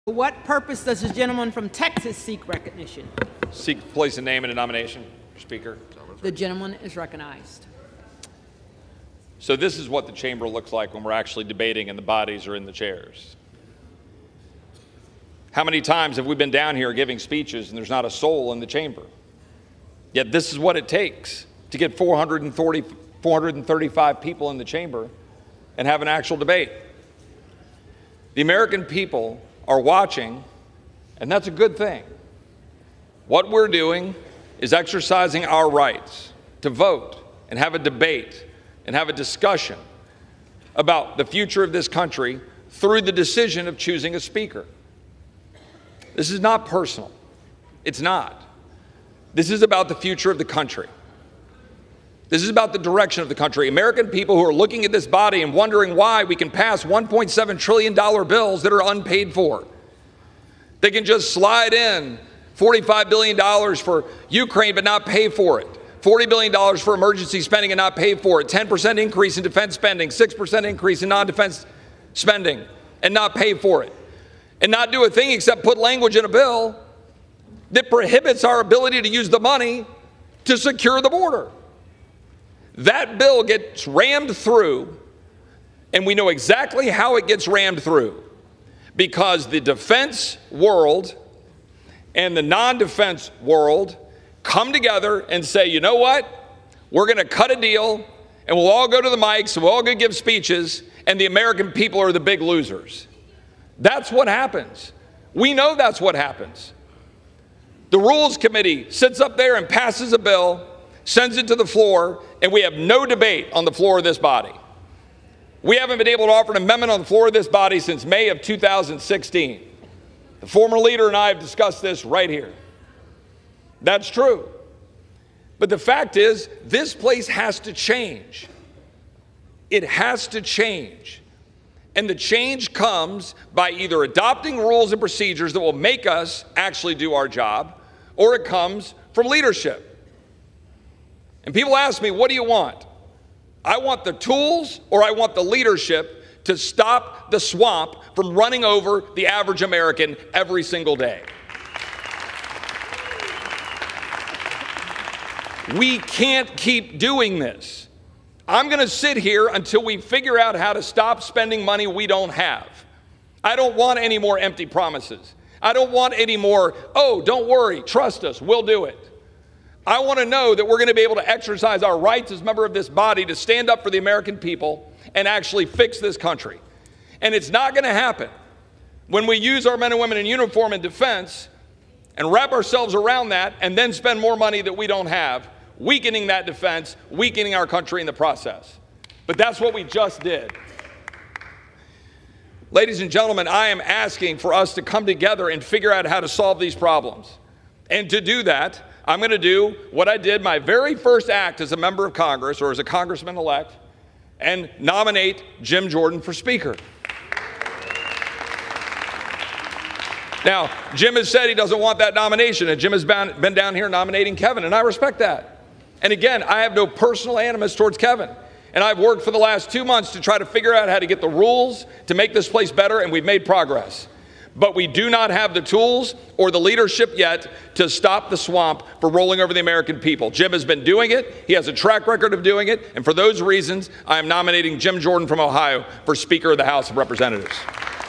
For what purpose does the gentleman from Texas seek recognition? Seek place a name in a nomination, Speaker. The gentleman is recognized. So this is what the chamber looks like when we're actually debating and the bodies are in the chairs. How many times have we been down here giving speeches and there's not a soul in the chamber? Yet this is what it takes to get 435 people in the chamber and have an actual debate. The American people are watching, and that's a good thing. What we're doing is exercising our rights to vote and have a debate and have a discussion about the future of this country through the decision of choosing a speaker. This is not personal. It's not. This is about the future of the country. This is about the direction of the country. American people who are looking at this body and wondering why we can pass $1.7 trillion bills that are unpaid for. They can just slide in $45 billion for Ukraine but not pay for it. $40 billion for emergency spending and not pay for it. 10% increase in defense spending, 6% increase in non-defense spending and not pay for it. And not do a thing except put language in a bill that prohibits our ability to use the money to secure the border. That bill gets rammed through, and we know exactly how it gets rammed through, because the defense world and the non-defense world come together and say, you know what? We're going to cut a deal, and we'll all go to the mics, and we'll all go give speeches, and the American people are the big losers. That's what happens. We know that's what happens. The Rules Committee sits up there and passes a bill, sends it to the floor, and we have no debate on the floor of this body. We haven't been able to offer an amendment on the floor of this body since May of 2016. The former leader and I have discussed this right here. That's true. But the fact is, this place has to change. It has to change. And the change comes by either adopting rules and procedures that will make us actually do our job, or it comes from leadership. And people ask me, what do you want? I want the tools, or I want the leadership to stop the swamp from running over the average American every single day. We can't keep doing this. I'm going to sit here until we figure out how to stop spending money we don't have. I don't want any more empty promises. I don't want any more, oh, don't worry, trust us, we'll do it. I want to know that we're going to be able to exercise our rights as a member of this body to stand up for the American people and actually fix this country. And it's not going to happen when we use our men and women in uniform in defense and wrap ourselves around that and then spend more money that we don't have, weakening that defense, weakening our country in the process. But that's what we just did. Ladies and gentlemen, I am asking for us to come together and figure out how to solve these problems. And to do that, I'm going to do what I did my very first act as a member of Congress, or as a congressman-elect, and nominate Jim Jordan for Speaker. Now, Jim has said he doesn't want that nomination, and Jim has been down here nominating Kevin, and I respect that. And again, I have no personal animus towards Kevin. And I've worked for the last 2 months to try to figure out how to get the rules to make this place better, and we've made progress. But we do not have the tools or the leadership yet to stop the swamp for rolling over the American people. Jim has been doing it. He has a track record of doing it. And for those reasons, I am nominating Jim Jordan from Ohio for Speaker of the House of Representatives.